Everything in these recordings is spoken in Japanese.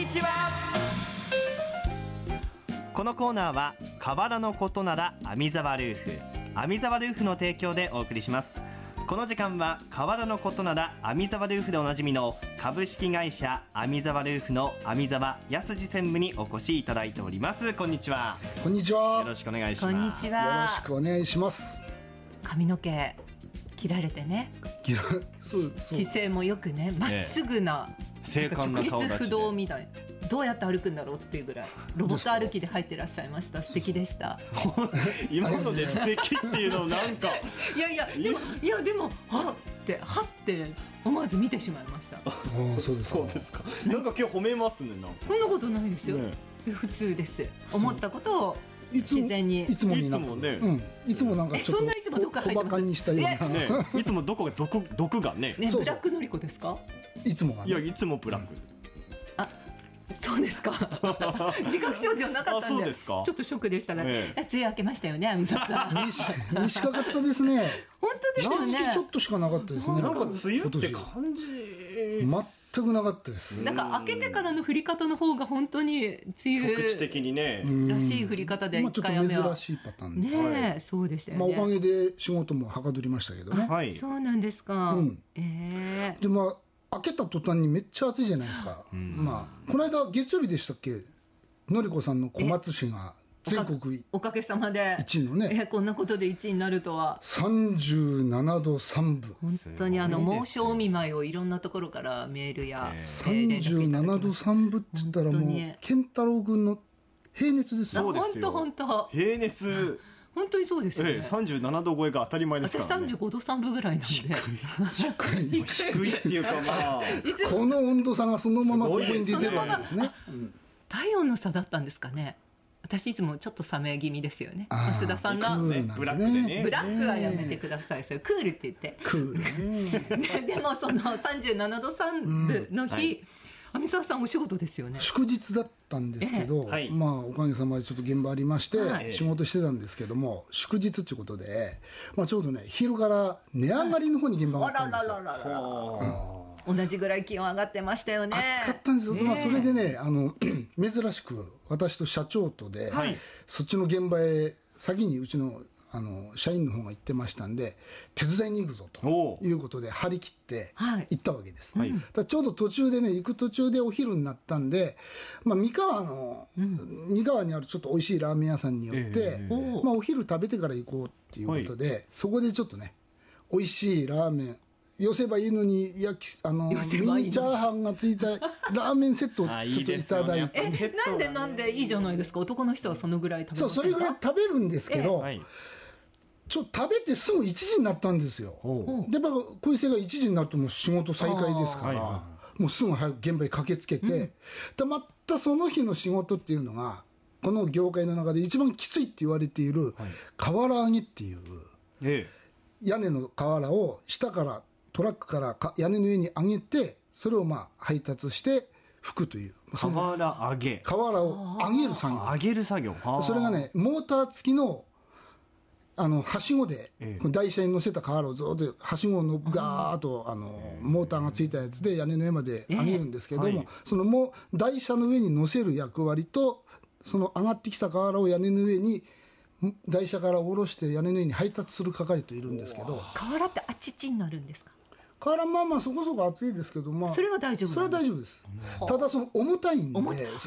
にちは。このコーナーは河原のことなら網沢ルーフ、網沢ルーフの提供でお送りします。この時間は河原のことなら網沢ルーフでおなじみの株式会社網沢ルーフの網沢康二専務にお越しいただいております。こんにちは。 こんにちは。 よろしくお願いします。 こんにちは。 よろしくお願いします。 髪の毛切られてね、 そう姿勢もよくね、まっすぐな、 精悍な顔立ちで直立不動みたいな、どうやって歩くんだろうっていうぐらいロボット歩きで入ってらっしゃいました。素敵でした。 今ので素敵っていうのなんかいやでもはって思わず見てしまいました。 そうですか。なんか今日褒めますね。 そんなことないですよ、 ね、 普通です。思ったことを自然に。 いつもね、いつもなんかちょっとそんないつもどっか入ってます。 小馬鹿にしたような、 ね、いつもどこが毒がね。 ブラックのりこですか？ いつもがね。 いやいつもブラック。 あ、そうですか。自覚症状なかったんで、 そうですか。 ちょっとショックでしたが、梅雨明けましたよね、網沢さん。 短かったですね。 本当ですよね。 ちょっとしかなかったですね。 なんか梅雨って感じ全くなかったです。 なんか明けてからの降り方の方が本当に梅雨局地的にねらしい降り方で、 ちょっと珍しいパターンで、 ね、そうでしたよね。 おかげで仕事もはかどりましたけどね。 はい、 そうなんですか。 で開けた途端にめっちゃ暑いじゃないですか。この間月曜日でしたっけ、のりこさんの小松市が全国おかげさまで 1位のね、 こんなことで1位になるとは。 37度3分、 本当に猛暑お見舞いをいろんなところからメールや、 37度3分って言ったらもう健太郎君の平熱ですよ。 そうですよ。 本当平熱本当にそうですよね。 37度超えが当たり前ですからね。 私35度3分ぐらいなんで。 低いっていうかこの温度差がそのままここに出てるわけですね。 体温の差だったんですかね。私いつもちょっと冷め気味ですよね。増田さんのブラックでね。 ブラックはやめてください。それクールって言って。 クールね。 でもその37度3分の日、網沢さんお仕事ですよね。 祝日だったんですけど、おかげさまでちょっと現場ありまして、仕事してたんですけども、祝日ということで、ちょうどね、昼から値上がりの方に現場があったんですよ。 同じぐらい気温上がってましたよね。 暑かったんですよ。それでね、珍しく私と社長とで、そっちの現場へ先にうちの社員の方が行ってましたんで、手伝いに行くぞということで張り切って行ったわけです。ちょうど途中でね、行く途中でお昼になったんで、三河にあるちょっと美味しいラーメン屋さんに寄って、お昼食べてから行こうっていうことで、そこでちょっとね、美味しいラーメン寄せばいいのにミニチャーハンがついたラーメンセットをちょっといただいて。 なんでいいじゃないですか。男の人はそのぐらい食べますか。 それぐらい食べるんですけど、食べてすぐ1時になったんですよ。で小伊勢が1時になるともう仕事再開ですから、もうすぐ早く現場に駆けつけて、またその日の仕事っていうのがこの業界の中で一番きついって言われている瓦上げっていう、屋根の瓦を下からトラックから屋根の上に上げて、それを配達して拭くという、 瓦上げ、 瓦を上げる作業、それがね、モーター付きのはしごで、台車に乗せた瓦をずっとはしごのガーッとモーターがついたやつで屋根の上まで上げるんですけども、その台車の上に乗せる役割と、その上がってきた瓦を屋根の上に台車から下ろして屋根の上に配達する係といるんですけど。 瓦ってあちちになるんですか。 瓦そこそこ厚いですけど、 それは大丈夫。 それは大丈夫です。ただ重たいんで、重たい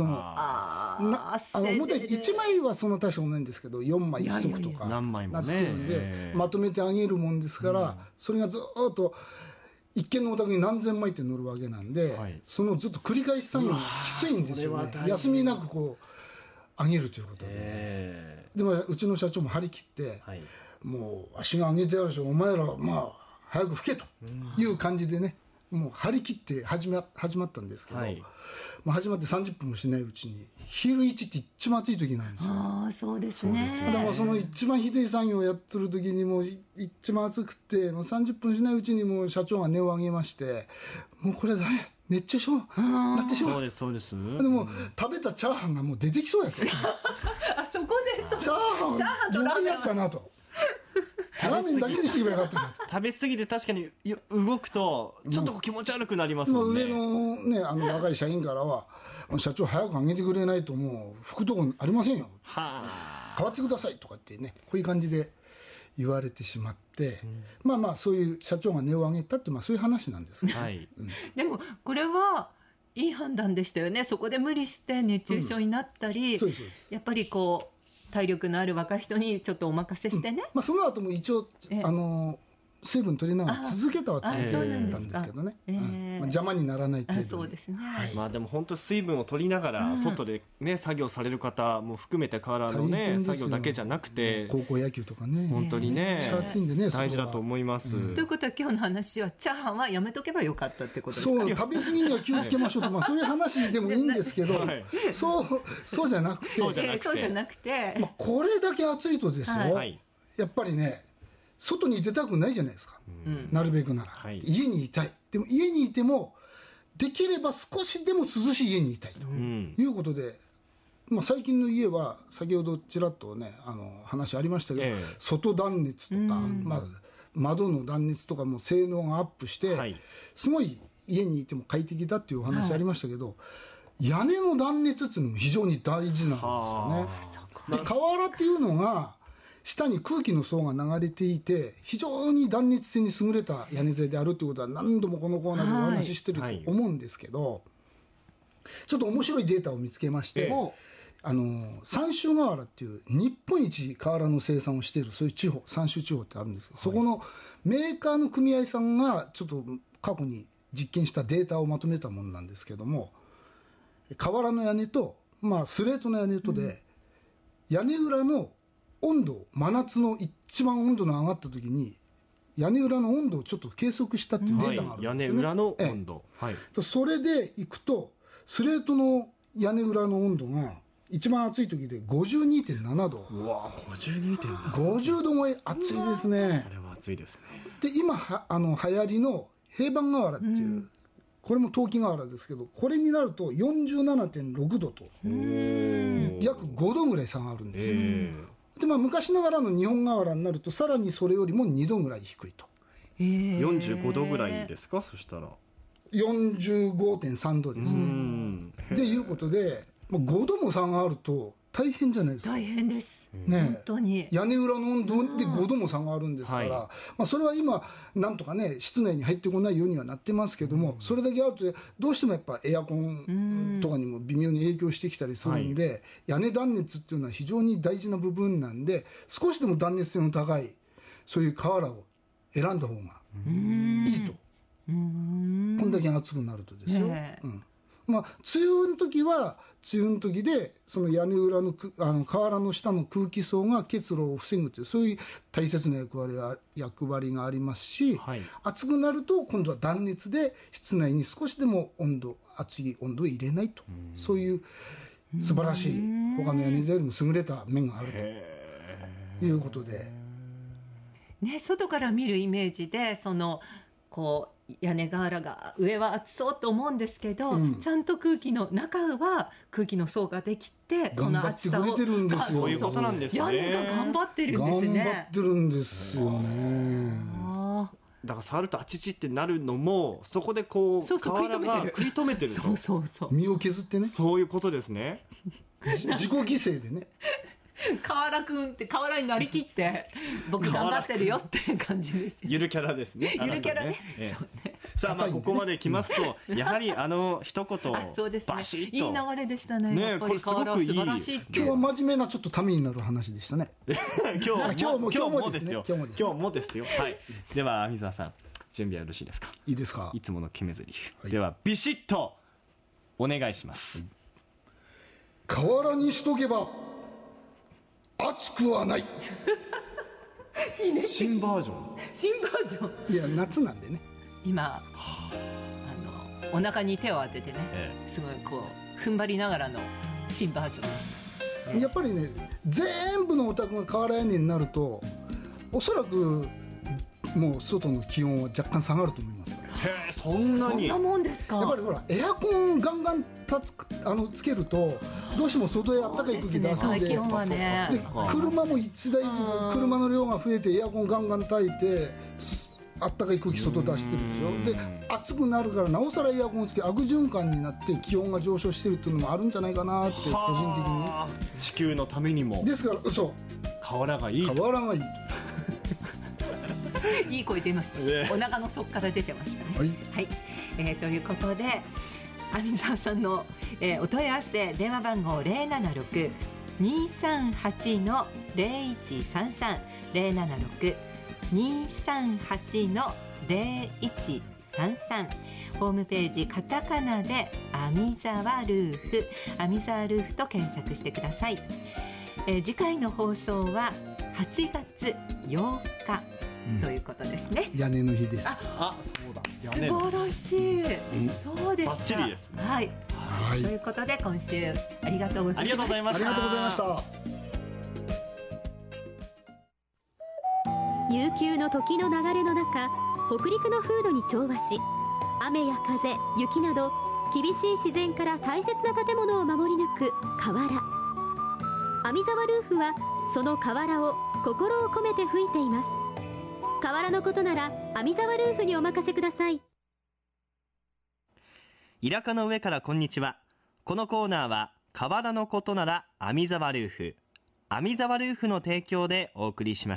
1枚はその大したことないんですけど、4枚1足とかなってるんで、まとめてあげるもんですから、それがずっと一軒のお宅に何千枚って乗るわけなんで、そのずっと繰り返し作業がきついんですよね。休みなくあげるということで。でもうちの社長も張り切って、もう足が上げてあるし、お前ら早く吹けという感じでね、もう張り切って始まったんですけど、始まって30分もしないうちに昼1って一番暑い時なんですよ。 そうですね。 だからその一番ひどい作業をやってる時にもう一番暑くて、もう30分しないうちにもう社長が音を上げまして、もうこれダメ、熱中症なってしまう。 そうです。でも食べたチャーハンがもう出てきそうやった。 そこでチャーハンよくやったなと。 ラーメンだけにしていけばよかったなと。 食べ過ぎて確かに動くとちょっと気持ち悪くなりますもんね。 上のね、若い社員からは、社長早く上げてくれないともう吹くとこありませんよ、 は変わってくださいとかってね、こういう感じで言われてしまって、まあまあそういう社長が値を上げたって、まあそういう話なんですけど、 はいでもこれはいい判断でしたよね。そこで無理して熱中症になったり、 そうですそうです。 やっぱりこう体力のある若い人にちょっとお任せしてね、 まあ、その後も一応水分取りながら続けたは続けたんそうですけどね、 まあ、 邪魔にならない程度に。 そうですね、 まあでも本当水分を取りながら外でね作業される方も含めて河原のね作業だけじゃなくて高校野球とかね本当にね、 めっちゃ暑いんでね、 大事だと思います、 ということは今日の話はチャーハンはやめとけばよかったってことですか。 そう、食べ過ぎには気をつけましょうと、まあ、そういう話でもいいんですけど、 はい、 そうじゃなくて、 そうじゃなくて、 まあ、これだけ暑いとですよ、 はい、 やっぱりね外に出たくないじゃないですか、なるべくなら、はい、家にいたい。でも家にいてもできれば少しでも涼しい家にいたいということで、まあ、最近の家は先ほどちらっとね話ありましたけど、外断熱とか、まあ、窓の断熱とかも性能がアップして、はい、すごい家にいても快適だっていうお話ありましたけど、はい、屋根の断熱っていうのも非常に大事なんですよね。で瓦っていうのが下に空気の層が流れていて非常に断熱性に優れた屋根材であるということは何度もこのコーナーでお話ししてると思うんですけど、ちょっと面白いデータを見つけまして、三州瓦っていう日本一瓦の生産をしているそういう地方、三州地方ってあるんですけど、そこのメーカーの組合さんがちょっと過去に実験したデータをまとめたものなんですけども、瓦の屋根と、まあ、スレートの屋根とで、屋根裏の温度、真夏の一番温度の上がった時に屋根裏の温度をちょっと計測したっていうデータがあるんですよね、 屋根裏の温度、はい、 それでいくとスレートの屋根裏の温度が一番暑い時で 52.7 度。 うわ、52.7 50度超え、暑いですね。 あれは暑いですね。で今流行りの平板瓦っていう、これも陶器瓦ですけど、これになると 47.6 度と約5度ぐらい差があるんですよ。でまあ、昔ながらの日本瓦になるとさらにそれよりも2度ぐらい低いと。 45度ぐらいですか、そしたら 45.3 度ですね。でいうことで5度も差があると大変じゃないですか。 大変です、 ね、 本当に屋根裏の温度で5度も差があるんですから、まあ、それは今なんとかね室内に入ってこないようにはなってますけども、それだけあるとどうしてもやっぱエアコンとかにも微妙に影響してきたりするんで、屋根断熱っていうのは非常に大事な部分なんで、少しでも断熱性の高いそういう瓦を選んだ方がいいと。こんだけ暑くなるとですよ、まあ、梅雨の時は梅雨の時でその屋根裏の瓦の下の空気層が結露を防ぐというそういう大切な役割がありますし、はい、暑くなると今度は断熱で室内に少しでも熱い温度を入れないと、そういう素晴らしい他の屋根材よりも優れた面があるということで、 ね、外から見るイメージでこう屋根瓦が上は暑そうと思うんですけど、ちゃんと中は空気の層ができてその暑さを頑張ってくれてるんですよ。 そういうことなんですね。 屋根が頑張ってるんですね。 頑張ってるんですよね。 だから触るとあちちってなるのもそこでこう瓦が食い止めてると、 身を削ってね、 そういうことですね。 自己犠牲でね瓦くんって瓦になりきって僕頑張ってるよっていう感じですよ。 ゆるキャラですね。 ゆるキャラね。 さあまあここまで来ますとやはり一言バシッといい流れでしたね。やっぱり瓦は素晴らしい。 今日は真面目なちょっとためになる話でしたね。 今日もですよ。はい。では水沢さん準備はよろしいですか。 いいですか。 いつもの決め台詞、ではビシッとお願いします。 瓦にしとけば暑くはない。 いいね。 新バージョン。 いや夏なんでね。 今お腹に手を当ててね、すごいこう踏ん張りながらの新バージョンでした。 やっぱりね全部のお宅が瓦屋根になるとおそらくもう外の気温は若干下がると思いますから。 へえ、そんなに。 そんなもんですか。 やっぱりほらエアコンガンガンつけるとどうしても外へあったかい空気出すんで、 気温はね、 で車も1台車の量が増えてエアコンガンガン焚いてあったかい空気外出してるでしょ。で暑くなるからなおさらエアコンをつけ悪循環になって気温が上昇してるっていうのもあるんじゃないかなって個人的に。 地球のためにもですからそう瓦がいい。 瓦がいいいい声出ました、お腹の底から出てましたね。 はい、 はいということで網沢さんの、お問い合わせ電話番号 076-238-0133 076-238-0133 ホームページカタカナで網沢ルーフと検索してください。次回の放送は8月8日ということですね。 屋根の日です。 あ、そうだ。 素晴らしい。そうでした。 バッチリですね。 はい。ということで今週ありがとうございました。 ありがとうございました。 悠久の時の流れの中、北陸の風土に調和し、雨や風、雪など厳しい自然から大切な建物を守り抜く瓦。網沢ルーフはその瓦を心を込めて吹いています。瓦のことなら網沢ルーフにお任せください。 イラカの上からこんにちは。このコーナーは瓦のことなら網沢ルーフの提供でお送りします。